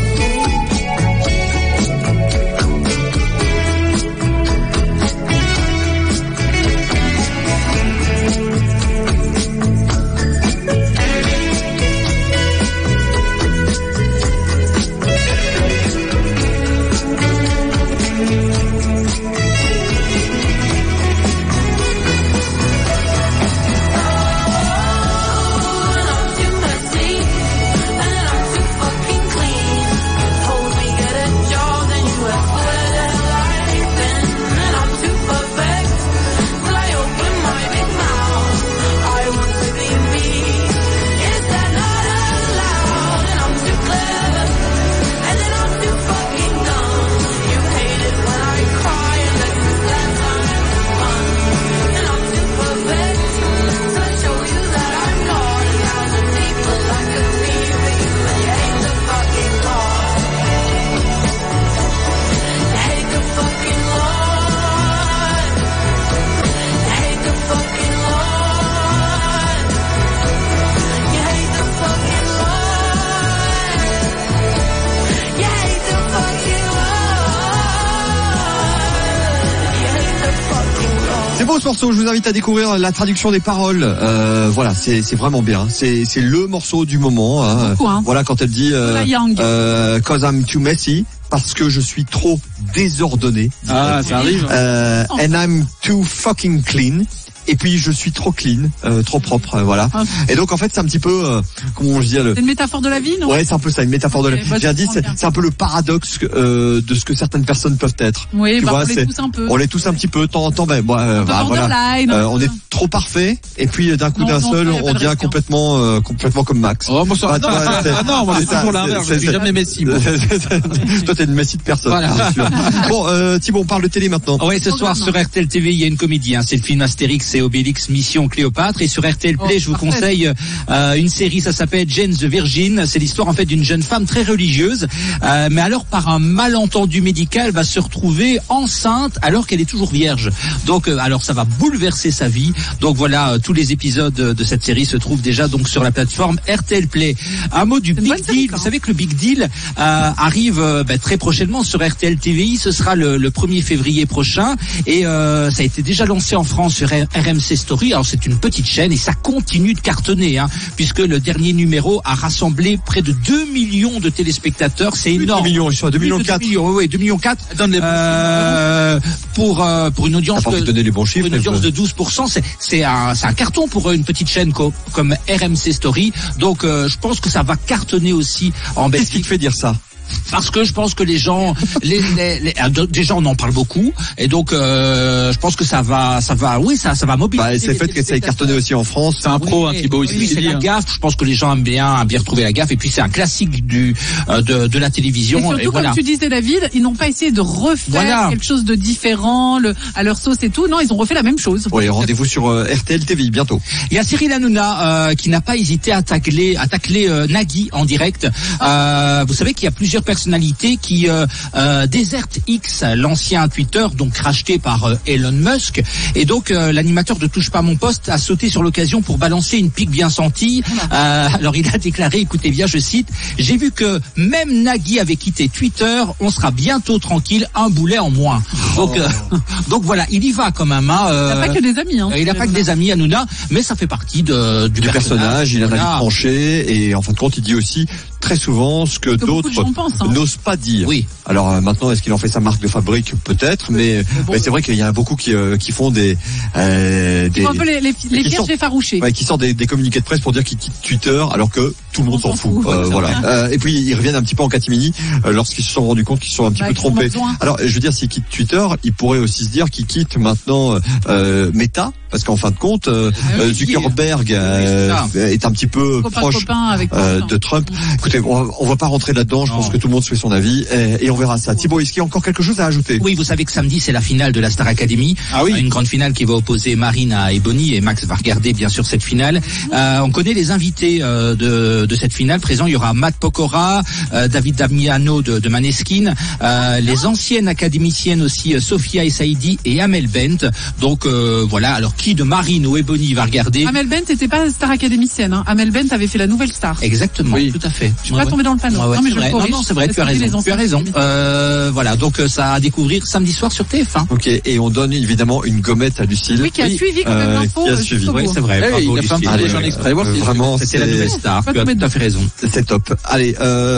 [SPEAKER 2] C'est beau ce morceau, je vous invite à découvrir la traduction des paroles. Voilà, c'est vraiment bien. C'est le morceau du moment. Hein.
[SPEAKER 3] Beaucoup, hein.
[SPEAKER 2] Voilà, quand elle dit 'cause I'm too messy, parce que je suis trop désordonné.
[SPEAKER 4] Ah, ça arrive.
[SPEAKER 2] And I'm too fucking clean. Et puis je suis trop clean, trop propre, voilà. Okay. Et donc en fait c'est un petit peu, comment je dis,
[SPEAKER 3] c'est une métaphore de la vie, non?
[SPEAKER 2] Ouais, c'est un peu ça, une métaphore de la vie. J'ai dit, c'est un peu le paradoxe de ce que certaines personnes peuvent être.
[SPEAKER 3] Oui,
[SPEAKER 2] tu vois,
[SPEAKER 3] on l'est tous un peu.
[SPEAKER 2] On l'est tous un petit peu, de temps en temps, ben voilà. On est trop parfait, et puis d'un coup d'un seul, on devient complètement comme Max.
[SPEAKER 4] Oh, moi ça. Non, moi c'est toujours l'inverse. Je suis jamais Messi.
[SPEAKER 2] Toi t'es une Messi de personne. Voilà. Bon, Thibaut, on parle de télé maintenant.
[SPEAKER 4] Oui, ce soir sur RTL TV, il y a une comédie. C'est le film Astérix et Obélix Mission Cléopâtre, et sur RTL Play je vous conseille une série, ça s'appelle Jane the Virgin. C'est l'histoire en fait d'une jeune femme très religieuse, mais alors par un malentendu médical va se retrouver enceinte alors qu'elle est toujours vierge. Donc alors ça va bouleverser sa vie. Donc voilà, tous les épisodes de cette série se trouvent déjà donc sur la plateforme RTL Play. Un mot du Big Deal. Vous savez que le Big Deal arrive très prochainement sur RTL TVI. Ce sera le 1er février prochain, et ça a été déjà lancé en France sur RMC Story. Alors c'est une petite chaîne et ça continue de cartonner, puisque le dernier numéro a rassemblé près de 2 millions de téléspectateurs. C'est énorme.
[SPEAKER 2] 2 millions, ils sont à 2 millions 4.
[SPEAKER 4] Oui, 2 millions 4. Pour une audience de 12%, c'est un carton pour une petite chaîne comme RMC Story. Donc je pense que ça va cartonner aussi en Belgique.
[SPEAKER 2] Qu'est-ce qui te fait dire ça?
[SPEAKER 4] Parce que je pense que les gens, déjà on en parle beaucoup, et donc je pense que ça va mobiliser.
[SPEAKER 2] C'est le fait que ça ait cartonné aussi en France.
[SPEAKER 4] C'est un pro, un Thibaut. Oui, c'est la gaffe. Je pense que les gens aiment bien retrouver la gaffe, et puis c'est un classique de la télévision.
[SPEAKER 3] Et surtout, comme tu disais, David, ils n'ont pas essayé de refaire quelque chose de différent à leur sauce et tout. Non, ils ont refait la même chose.
[SPEAKER 2] Oui, rendez-vous sur RTL TV bientôt.
[SPEAKER 4] Il y a Cyril Hanouna qui n'a pas hésité à tacler Nagui en direct. Vous savez qu'il y a plusieurs plusieurs personnalités qui désertent X, l'ancien Twitter, donc racheté par Elon Musk. Et donc l'animateur de Touche pas à mon poste a sauté sur l'occasion pour balancer une pique bien sentie. Alors il a déclaré, écoutez bien, je cite, j'ai vu que même Nagui avait quitté Twitter, on sera bientôt tranquille, un boulet en moins. Donc voilà, il y va quand même. Hein,
[SPEAKER 3] il n'a pas que des amis.
[SPEAKER 4] Il n'a pas que des amis, Hanouna, mais ça fait partie du personnage.
[SPEAKER 2] Il en a vite tranché et en fin de compte, il dit aussi très souvent ce que d'autres n'osent pas dire.
[SPEAKER 4] Oui.
[SPEAKER 2] Alors maintenant, est-ce qu'il en fait sa marque de fabrique? Peut-être, mais c'est vrai qu'il y a beaucoup qui font des
[SPEAKER 3] qui font un peu les vierges effarouchées.
[SPEAKER 2] Ouais, qui sortent des communiqués de presse pour dire qu'ils quittent Twitter, alors que tout le monde s'en fout. Voilà. Et puis ils reviennent un petit peu en catimini lorsqu'ils se sont rendus compte qu'ils sont un petit peu trompés. Alors je veux dire, s'ils quittent Twitter, ils pourraient aussi se dire qu'ils quittent maintenant Meta, parce qu'en fin de compte, Zuckerberg est un petit peu proche de Trump. Écoutez, on va pas rentrer là-dedans. Je pense que tout le monde se fait son avis et on verra ça. Thibaut, est-ce qu'il y a encore quelque chose à ajouter?
[SPEAKER 4] Oui, vous savez que samedi c'est la finale de la Star Academy. Ah oui. Une grande finale qui va opposer Marine à Ebony, et Max va regarder bien sûr cette finale. On connaît les invités de cette finale. Présent, il y aura Matt Pokora, David Damiano de Maneskin, les anciennes académiciennes aussi, Sophia Essaidi et Amel Bent. Donc voilà. Alors qui de Marine ou Ebony va regarder?
[SPEAKER 3] Amel Bent n'était pas Star académicienne. Hein. Amel Bent avait fait la Nouvelle Star.
[SPEAKER 4] Exactement. Oui. Tout à fait.
[SPEAKER 3] Je suis pas tombé dans le panneau.
[SPEAKER 4] Non, mais c'est vrai. Tu as raison. Voilà. Donc ça à découvrir samedi soir sur TF1.
[SPEAKER 2] Ok. Et on donne évidemment une gommette à Lucille.
[SPEAKER 3] Oui, qui a suivi quand même l'info.
[SPEAKER 4] Oui, c'est vrai. Bravo,
[SPEAKER 2] il a fait un petit exprès. Vraiment,
[SPEAKER 4] c'était la Nouvelle Star. Tu as tout à fait raison.
[SPEAKER 2] C'est top. Allez,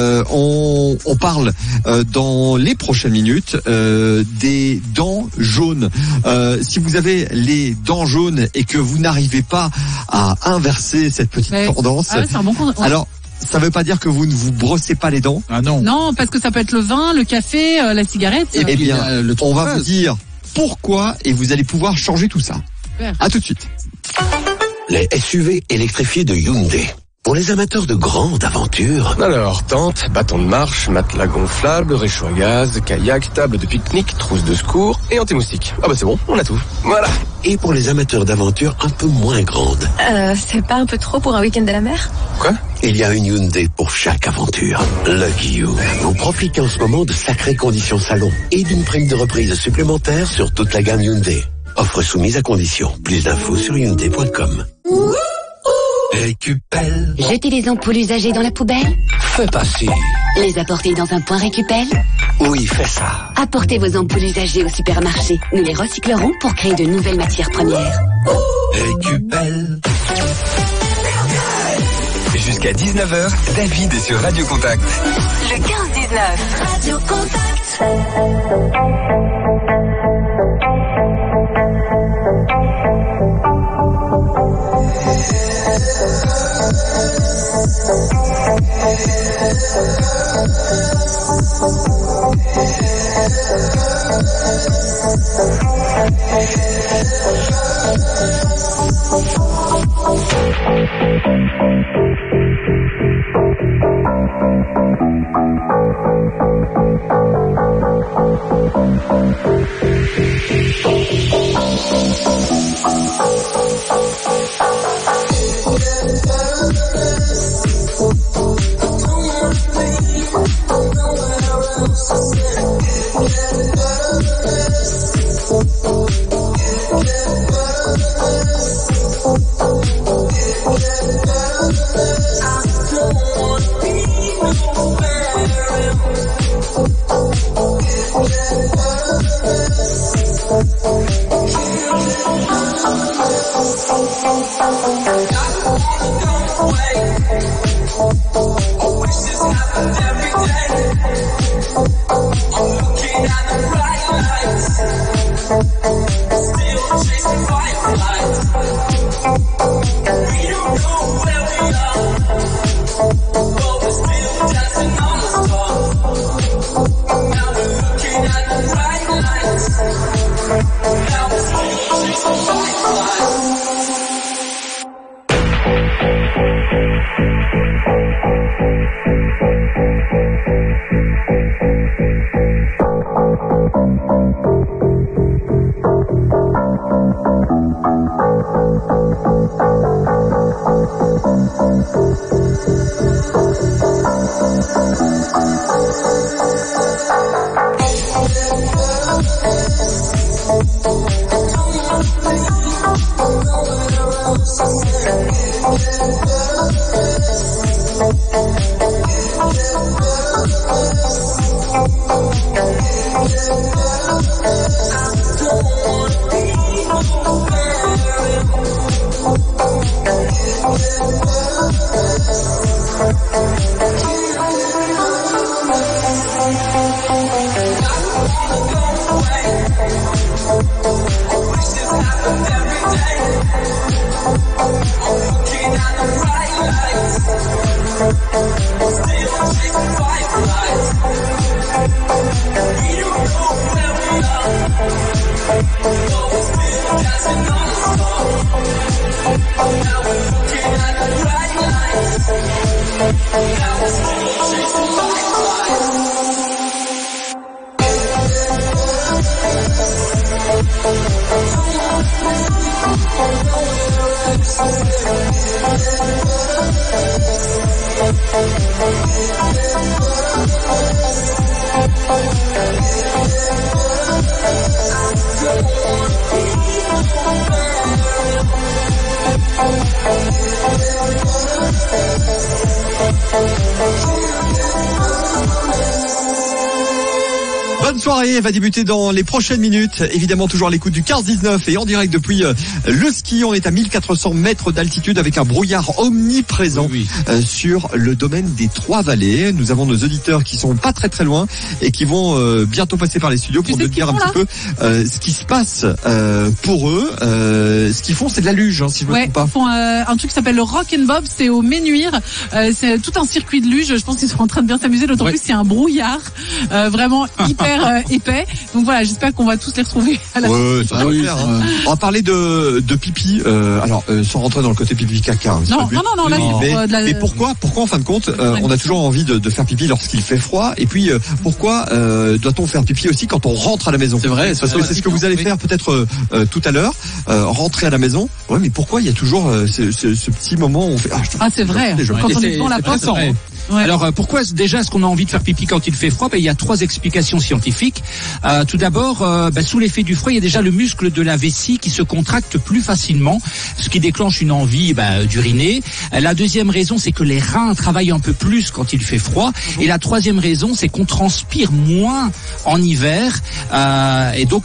[SPEAKER 2] on parle dans les prochaines minutes des dents jaunes. Si vous avez les dents jaunes et que vous n'arrivez pas à inverser cette petite tendance,
[SPEAKER 3] c'est un bon
[SPEAKER 2] alors ça veut pas dire que vous ne vous brossez pas les dents.
[SPEAKER 4] Ah non.
[SPEAKER 3] Non, parce que ça peut être le vin, le café, la cigarette.
[SPEAKER 2] Eh bien, on va vous dire pourquoi et vous allez pouvoir changer tout ça. Super. À tout de suite.
[SPEAKER 13] Les SUV électrifiés de Hyundai. Pour les amateurs de grandes aventures.
[SPEAKER 21] Alors, tente, bâton de marche, matelas gonflable, réchaud à gaz, kayak, table de pique-nique, trousse de secours et anti-moustique. Ah bah c'est bon, on a tout. Voilà.
[SPEAKER 13] Et pour les amateurs d'aventures un peu moins grandes.
[SPEAKER 12] C'est pas un peu trop pour un week-end à la mer?
[SPEAKER 21] Quoi?
[SPEAKER 13] Il y a une Hyundai pour chaque aventure. Lucky You. Vous profitez en ce moment de sacrées conditions salon et d'une prime de reprise supplémentaire sur toute la gamme Hyundai. Offre soumise à condition. Plus d'infos sur Hyundai.com.
[SPEAKER 5] Récupel. Jeter les ampoules usagées dans la poubelle?
[SPEAKER 13] Fais pas si.
[SPEAKER 5] Les apporter dans un point Récupel?
[SPEAKER 13] Oui, fais ça.
[SPEAKER 5] Apportez vos ampoules usagées au supermarché. Nous les recyclerons pour créer de nouvelles matières premières.
[SPEAKER 13] Récupel.
[SPEAKER 7] Jusqu'à 19h, David est sur Radio Contact.
[SPEAKER 5] Le 15-19. Radio Contact.
[SPEAKER 2] Bonne soirée, va débuter dans les prochaines minutes. Évidemment, toujours à l'écoute du 15-19 et en direct depuis le ski. On est à 1400 mètres d'altitude avec un brouillard omniprésent sur le domaine des Trois-Vallées. Nous avons nos auditeurs qui sont pas très très loin et qui vont bientôt passer par les studios pour nous dire un petit peu ce qui se passe pour eux. Ce qu'ils font, c'est de la luge, hein, si je me trompe pas.
[SPEAKER 3] Ils font un truc qui s'appelle le Rock and Bob, c'est au Ménuire. C'est tout un circuit de luge. Je pense qu'ils sont en train de bien s'amuser, d'autant plus qu'il y a un brouillard vraiment hyper épais. Donc voilà, j'espère qu'on va tous les retrouver à la fin.
[SPEAKER 2] Ça va faire, hein. On va parler de pipi, alors sans rentrer dans le côté pipi caca.
[SPEAKER 3] Non, là,
[SPEAKER 2] mais pourquoi en fin de compte, on a toujours envie de faire pipi lorsqu'il fait froid, et puis pourquoi doit-on faire pipi aussi quand on rentre à la maison?
[SPEAKER 4] C'est vrai,
[SPEAKER 2] parce que c'est ce que vous allez faire peut-être tout à l'heure, rentrer à la maison. Ouais, mais pourquoi il y a toujours ce petit moment où on fait
[SPEAKER 3] c'est vrai, quand on est devant la porte.
[SPEAKER 4] Ouais. Alors pourquoi déjà est-ce qu'on a envie de faire pipi quand il fait froid? Il y a 3 explications scientifiques. Tout d'abord, sous l'effet du froid, il y a déjà le muscle de la vessie qui se contracte plus facilement, ce qui déclenche une envie d'uriner. La deuxième raison, c'est que les reins travaillent un peu plus quand il fait froid. Et la troisième raison, c'est qu'on transpire moins en hiver, et donc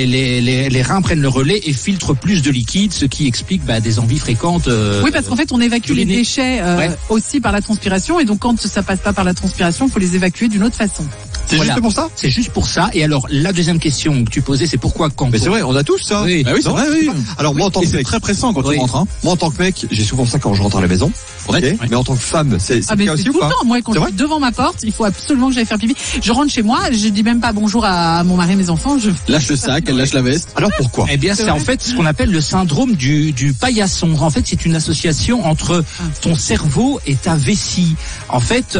[SPEAKER 4] les reins prennent le relais et filtrent plus de liquide, ce qui explique des envies fréquentes.
[SPEAKER 3] Oui, parce qu'en fait, on évacue les déchets aussi par la transpiration, et donc quand ça passe pas par la transpiration, il faut les évacuer d'une autre façon.
[SPEAKER 2] C'est juste pour ça?
[SPEAKER 4] C'est juste pour ça. Et alors, la deuxième question que tu posais, c'est pourquoi quand...
[SPEAKER 2] Mais c'est vrai, on a tous ça.
[SPEAKER 4] Oui,
[SPEAKER 2] c'est vrai, oui. Alors moi, en tant que mec, c'est très pressant quand tu rentres, hein. Moi, en tant que mec, j'ai souvent ça quand je rentre à la maison. Okay. Mais en tant que femme, c'est le cas aussi ou pas?
[SPEAKER 3] Moi, quand je suis devant ma porte, il faut absolument que j'aille faire pipi. Je rentre chez moi, je dis même pas bonjour à mon mari et mes enfants. Je
[SPEAKER 2] lâche le sac, elle lâche la veste. Alors pourquoi?
[SPEAKER 4] Eh bien, c'est en fait ce qu'on appelle le syndrome du paillasson. En fait, c'est une association entre ton cerveau et ta vessie. En fait,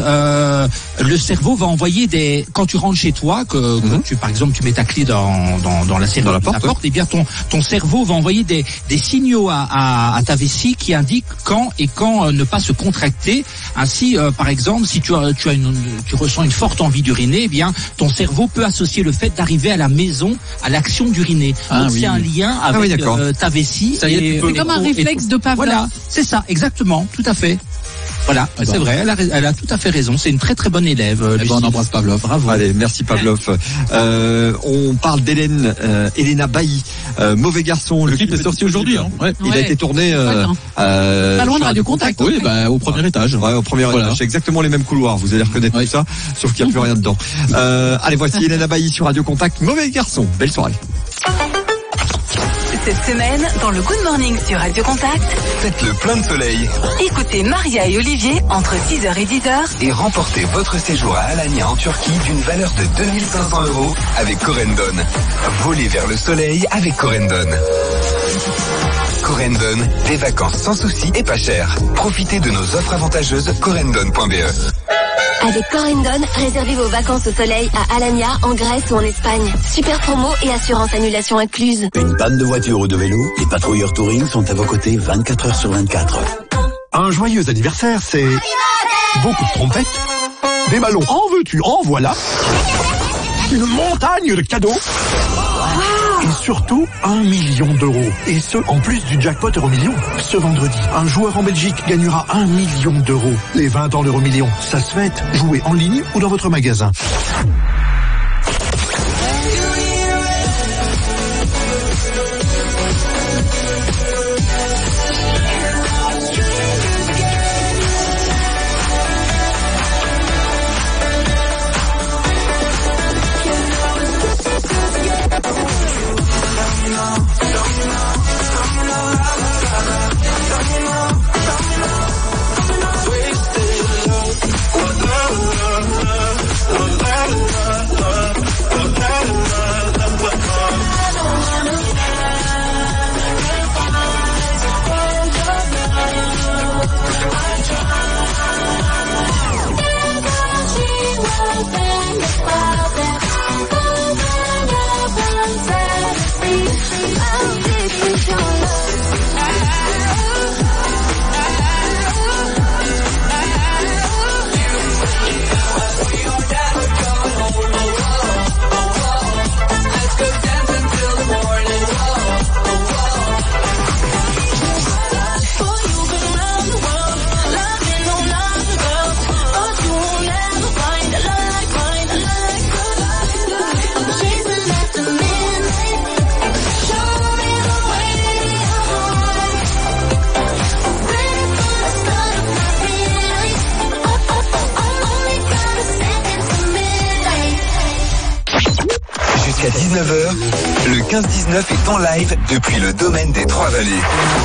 [SPEAKER 4] le cerveau va envoyer quand tu rentres chez toi, que par exemple, tu mets ta clé dans la serrure de la porte, et bien ton cerveau va envoyer des signaux à ta vessie qui indiquent quand ne pas se contracter. Ainsi, par exemple, si tu ressens une forte envie d'uriner, eh bien, ton cerveau peut associer le fait d'arriver à la maison à l'action d'uriner. Donc c'est un lien avec ta vessie.
[SPEAKER 3] C'est comme un réflexe de Pavlov.
[SPEAKER 4] Voilà, c'est ça, exactement, tout à fait. Voilà, c'est vrai, elle a tout à fait raison. C'est une très très bonne élève.
[SPEAKER 2] On embrasse Pavlov. Bravo. Allez, merci Pavlov. On parle d'Hélène, Elena Bailly, Mauvais garçon. Le clip est sorti aujourd'hui. Hein. Il a été tourné
[SPEAKER 3] pas loin de Radio Contact.
[SPEAKER 2] Oui, au premier étage. Ouais, au premier étage. C'est exactement les mêmes couloirs. Vous allez reconnaître tout ça, sauf qu'il n'y a plus rien dedans. Allez, voici Elena Bailly sur Radio Contact. Mauvais garçon. Belle soirée.
[SPEAKER 6] Cette semaine, dans le Good Morning sur Radio Contact,
[SPEAKER 7] faites le plein de soleil.
[SPEAKER 6] Écoutez Maria et Olivier entre 6h et 10h
[SPEAKER 7] et remportez votre séjour à Alanya en Turquie d'une valeur de 2500 € avec Corendon. Volez vers le soleil avec Corendon. Corendon, des vacances sans soucis et pas chères. Profitez de nos offres avantageuses corendon.be.
[SPEAKER 5] Avec Corendon, réservez vos vacances au soleil à Alanya, en Grèce ou en Espagne. Super promo et assurance annulation incluse.
[SPEAKER 13] Une panne de voiture ou de vélo, les patrouilleurs touring sont à vos côtés 24 heures sur 24.
[SPEAKER 22] Un joyeux anniversaire, c'est beaucoup de trompettes, des ballons, en veux-tu, en voilà, une montagne de cadeaux. Et surtout, 1 million €. Et ce, en plus du jackpot Euromillion. Ce vendredi, un joueur en Belgique gagnera 1 million €. Les 20 ans l'Euromillion, ça se fête. Jouez en ligne ou dans votre magasin.
[SPEAKER 1] How deep is your love?
[SPEAKER 7] Jusqu'à 19h, le 15-19 est en live depuis le domaine des Trois-Vallées.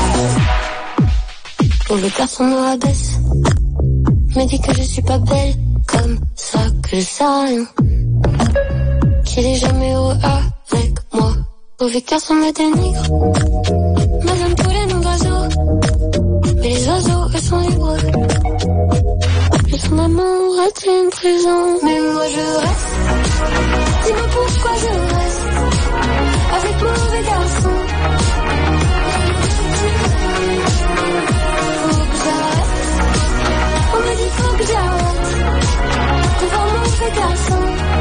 [SPEAKER 1] Mauvais garçon me rabaisse, me dit que je suis pas belle, comme ça que je sais rien, qu'il est jamais heureux avec moi. Mauvais garçon me dénigre, me donne tous les noms d'oiseaux, mais les oiseaux eux sont libres. Et son amour est une prison, mais moi je reste. Dis-moi pourquoi je reste avec mauvais garçon. Faut que j'arrête. On me dit faut que j'arrête de voir mauvais garçon.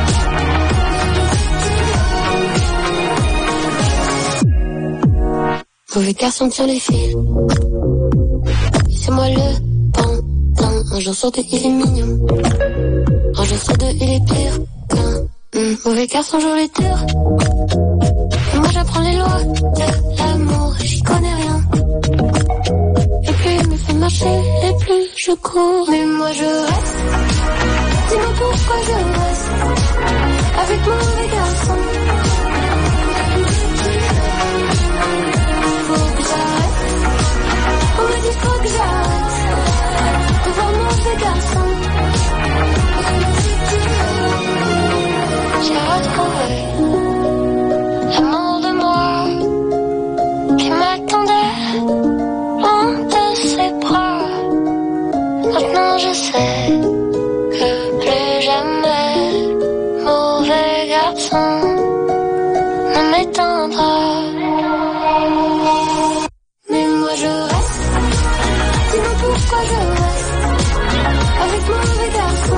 [SPEAKER 1] Mauvais garçon tire les fils. C'est moi le pantin. Un jour sur deux il est mignon, un jour sur deux il est pire qu'un mauvais garçon joue les tours. Et moi j'apprends les lois de l'amour et j'y connais rien. Et plus il me fait marcher et plus je cours. Mais moi je reste. Dis-moi pourquoi je reste avec mauvais garçon. Faut que j'arrête. On me dit faut que j'arrête de voir mauvais garçon. J'ai retrouvé l'amour de moi qui m'attendait loin de ses bras. Maintenant je sais que plus jamais mauvais garçon ne m'éteindra. Mais moi je reste. Dis-moi pourquoi je reste avec mauvais garçon.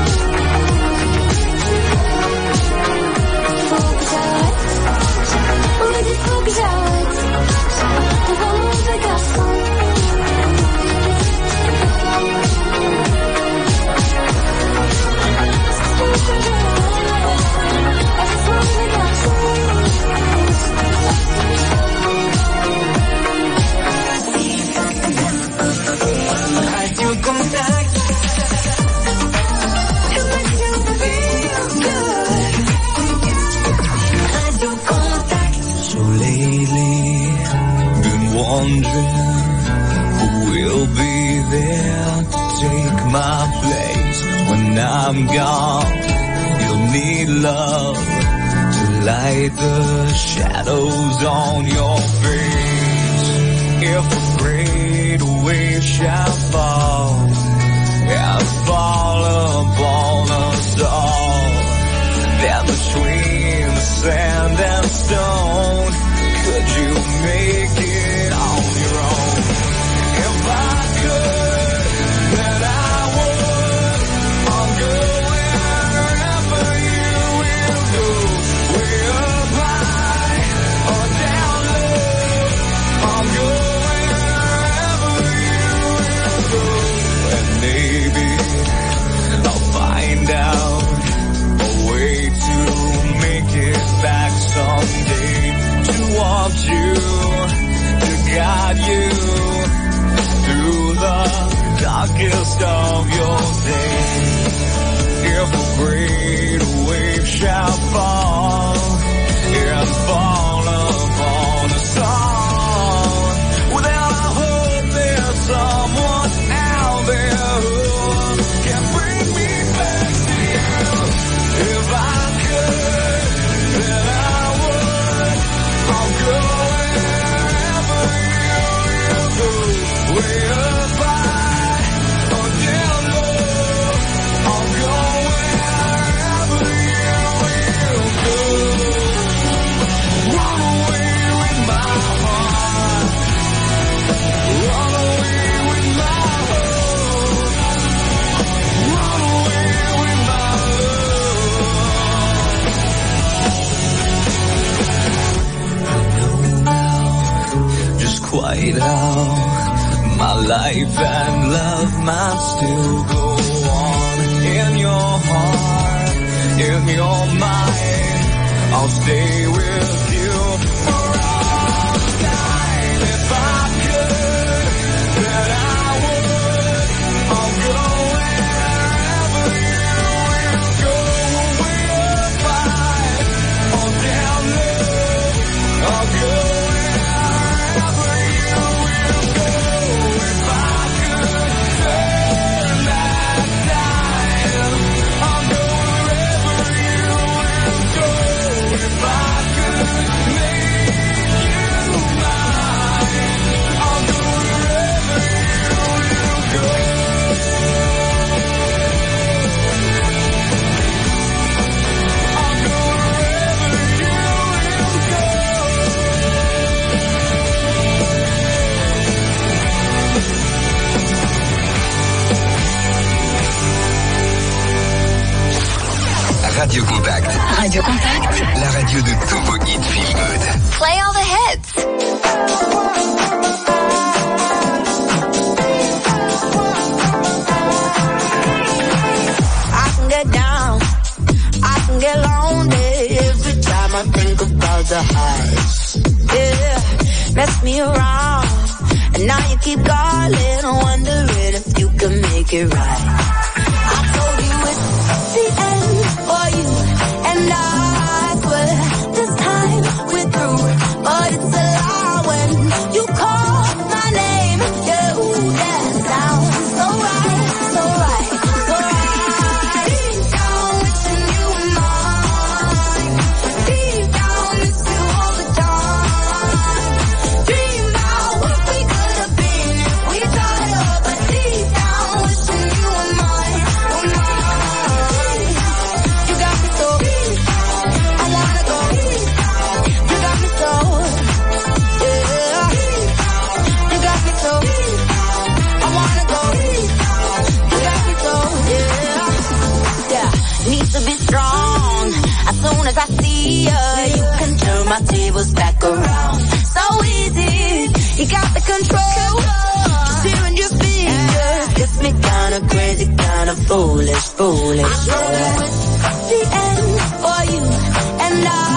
[SPEAKER 1] On me dit faut que j'arrête de voir mauvais garçon. Radio Contact.
[SPEAKER 10] Wondering who will be there to take my place when I'm gone. You'll need love to light the shadows on your face. If a great wave shall fall and fall upon us all, then between the sand and stone, could you make it on your own? If I could, then I would. I'll go wherever you will go. Way up high or down low. I'll go wherever you will go. And maybe I'll find out a way to make it back someday. To want you, to guide you through the darkest of your days. If a great wave shall fall and fall upon us all, well then I hope there's someone out there who can bring me back to you. If I could, then I would. I'll go wherever you will go. Way up high or down low. I'll go wherever you will go. it all. My life and love might still go on. In your heart, in your mind, I'll stay with you for all time. If I could, then I would. I'll go wherever you will go. We'll fight on down low. I'll go wherever you will go. If I could turn back time, I'll go wherever you will go. If I could make you mine, I'll go wherever you will go. I'll go wherever you will go.
[SPEAKER 7] Radio Contact.
[SPEAKER 5] Radio Contact.
[SPEAKER 7] La radio de tous vos hits feel good.
[SPEAKER 5] Play all the hits.
[SPEAKER 1] I can get down, I can get lonely every time I think about the highs. Yeah, mess me around, and now you keep calling, wondering if you can make it right. I told you it's the end for you, and I swear this time we're through, but it's a lie when you call my name. Yeah, ooh, that sounds so right, so right, so right. Deep down wishing you were mine. Deep down miss you all the time. Dream about what we could have been if we tried up, but deep down wishing you were mine, were mine. You got me so deep, I wanna go deep. You got me so, yeah. You got me so deep, I wanna go deep. You got me so, yeah. Yeah, need to be strong. As soon as I see you, you can turn my tables back around. So easy, you got the control. Steering your fingers gets me kinda crazy, kinda foolish, foolish. I know it's the end for you, and I